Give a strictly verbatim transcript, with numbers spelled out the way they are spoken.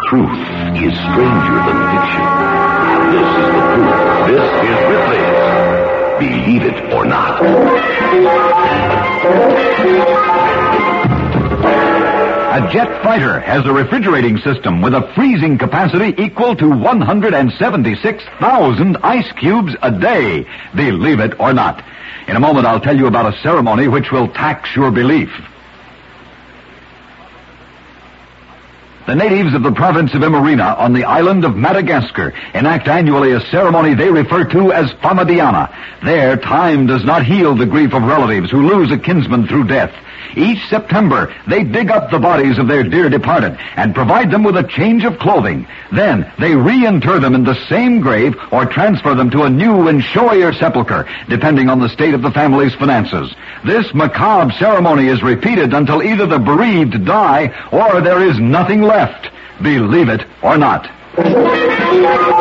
truth is stranger than fiction. And this is the proof. This is Ripley's Believe It or Not. A jet fighter has a refrigerating system with a freezing capacity equal to one hundred seventy-six thousand ice cubes a day. Believe it or not. In a moment, I'll tell you about a ceremony which will tax your belief. The natives of the province of Imarina on the island of Madagascar enact annually a ceremony they refer to as Famadiana. There, time does not heal the grief of relatives who lose a kinsman through death. Each September, they dig up the bodies of their dear departed and provide them with a change of clothing. Then, they reinter them in the same grave or transfer them to a new and showier sepulcher, depending on the state of the family's finances. This macabre ceremony is repeated until either the bereaved die or there is nothing left. Believe it or not.